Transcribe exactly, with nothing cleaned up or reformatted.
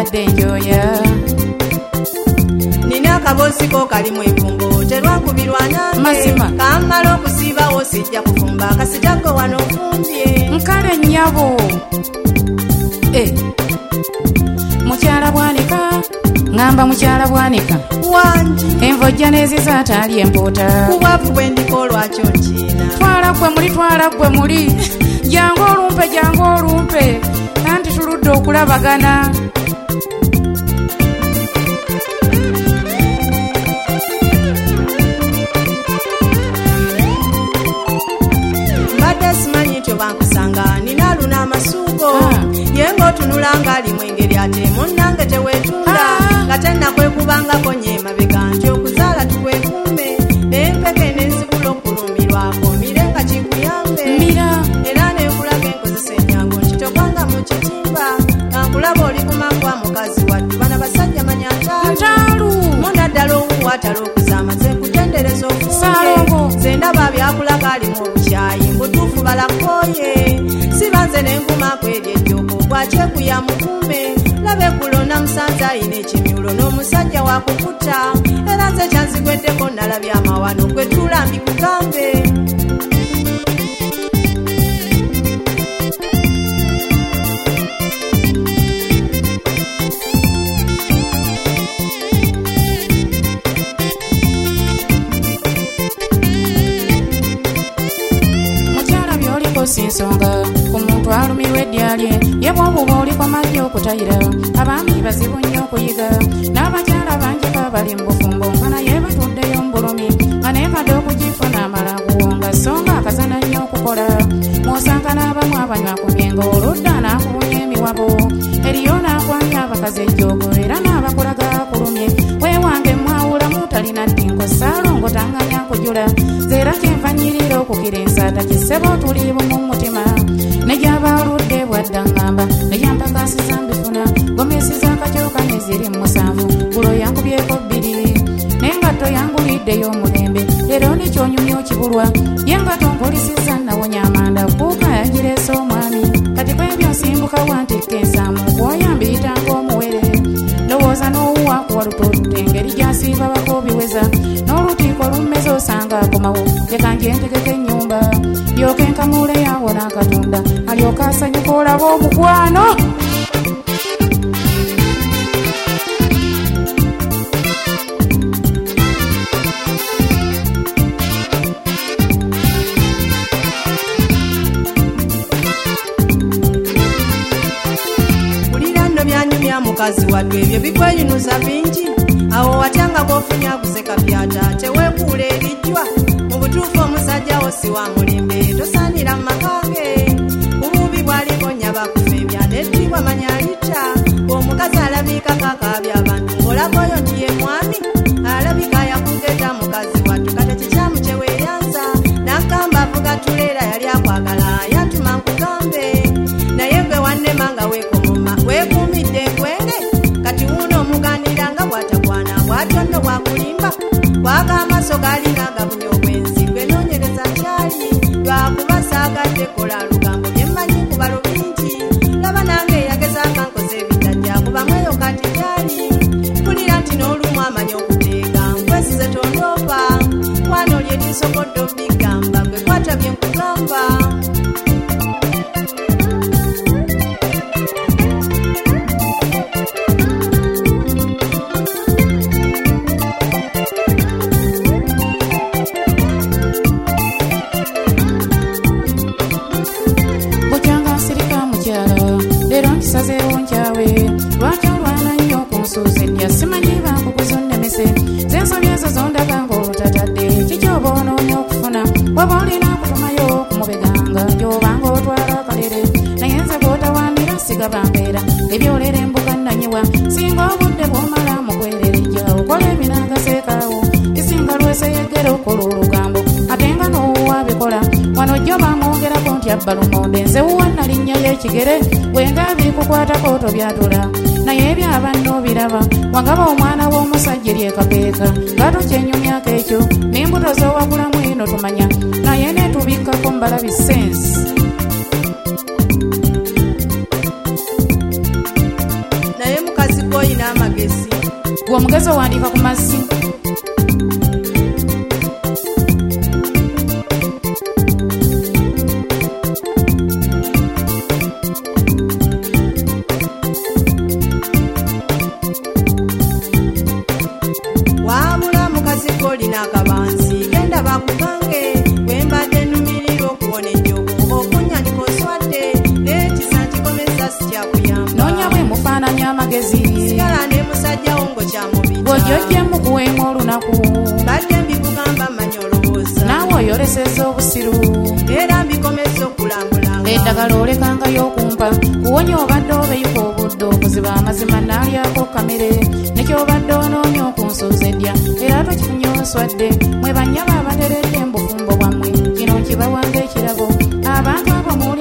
mbadde njoya. Nina akabosiko kalimu enfumbo terwankubirwa nange kammala okusiibawo sijja kufumba kasitako wano ofumbye nkale nnyabo. Eh, mukyala Bwanika ngamba mukyala Bwanika wangi envojja n'eziza ataali empuuta ku bwavu bwe ndiko lwaki onkiina. Twala gwe muli twala gwe muli jangu olumpe jangu olumpe anti tuludde okulabagana. Mbadde simanyi nti obankusanga nina luna amasuugo ye ng'otunula ng'alimu engeri ate munnange teweetunda nga tennakwekubangako nye emabega nti okuzaala tukwekuume naye mpeke n'enzibula okulumbirwako mire nga kikuyambe era n'ekulaga enkozesa ennyango nkitokanga mu kitimba nga nkulaba oli kumagwa mukazi waddu bana basajja manya ntaalu munaddala owuwatala okuzaama ze nkutendereza ofuume ze ndaba byakulaga alimu obukyayi mbutuufu balakooye sibanze n'enkumako eri ejjoko bwakyekuya mukuume labe kulona musanze ayina ekimyulo n'omusajja wakukuta era nze kyanzigweddeko nalabya amawano gwe tulambi kugambe. Sinsonga ku muntu alumirwa edya lye ye bw'obuba oliko majja okutayira abaami bazibu nnyo okuyiga n'abakyala bangi babali mu bufumbo nga naye batuddeyo mu bulumi nga neekadde okugifuna amalaguwo nga so nga akazana nnyo okukola mw'osanga n'abamu abanywa ku byengo oludda n'akubunya emiwabo eriyo n'akwamya abakazi ejjoogo era n'abakulaga akulumye weewange mwawulamu talina ddingo saalongo tanganya kujula zeera kyenva nnyirira okukira ensaata kisebo tuli bumu mutima nejaba oludde bwadda ngamba nejampakasiza mbifuna gomesiza akacooka neziri musanvu bulo yankubyeko bbiri nengatto yanguliddeyo omulembe leero nekyonyumya okibulwa yengatto mpolisiza nawonya amanda kuuka yagireese omwami kati kwebyo nsimbuka wantikka ensaamu kwoyambiyitanga omuwere ndowooza n'owuwa kuwalutolute engeri gyasiiba bako biweza n'olutiiko lummeza osanga akomawo leka njentegeka ennyumba lyoke nkamule yawo n'akatunda alyoka asanyuka olaba omukwano. Kulira nno byanyumya mukazi waddu ebyo bikweyinuza bingi awo watanga bw'ofunya kuseka byata teweekuula erijjwa mu butuufu omusajjawo si wa mulembe tosaanira mu makage kubuubi bwaliko nnyaba kufa ebyandettibwa manya alitta omukazi alabika kakaabya abantu ng'olakoyo nti ye mwami alabika yakugeta mukazi waddu kate kikyamu kye weeyanza n'agamba avuga tuleera yali akwagala yatuma nkugambe naye gwe wannema nga weekomoma weekuumidde enkwenge kati wuuno omuganira nga bw'atagwana bw'atyo nno bwakulimba kwaka amaaso galina agabunya obwenzi gwe noonyereza kyali lwakuba saagadde kola lugambo byemmanyi kubalo bingi laba nange yagezanga nkoze ebitajja kubamweyo kati gyali kulira nti n'olumu amanya okuteega nkwesize tondoopa wano lyetisokodde obigamba gwe kwata bye nkugamba. Leero nkisazeewo nkyawe lwaki olwana nnyo okunsuuza edya simanyi bankuguza onnemese zensobya ezo zondaga ng'olutatadde kikyoba onoonya okufuna waba olina kutumayo kumubeganga gy'obanga otwala akalere naye nze bw'otawaanira sigaba mbeera ebyolera embuga nnanyiwa singa obudde bw'omala mu kwererejja okola ebinagaseekaawo kisinga lweseyegera okola olugambo ate nga n'owuwa bikola wano jjo bamwogerako nti abbalumonde nze wuwa nalinnya y'ekigere wenga bikukwatako tobyatula naye ebyabanno biraba wangaba omwana w'omusajja eryekapeeka nga tokyenyumyako ekyo n'embuto z'owagulamu eno tumanya naye netubikkako mbalabi sensi. Naye mukazi omugezi owandiika ku mazzi. Wabula mukazi kolina akabansi genda bakugange wembadde numirira okuwona enjogo okunyandika oswadde n'ekisa nkikomeza sikyakuyamba. Noonya bwe mufaananya amagezi sigala ne musajjawo ngo kyamubita bw'ojjojjemu kuweemu olunaku badde mbikugamba manya olowooza naawe oyolesezza obusiru era mbikomeza okulambulanga eddagala olekangayo okumpa kuwonya obadde obeyuka obudde okuziba amazima naalyako kamere nekyobadde onoonya okunsuuza eddya era tokifunye oswadde mwe bannyaba abateredde mbufumbo bwammwe kino nkibawanga ekirabo abantu abo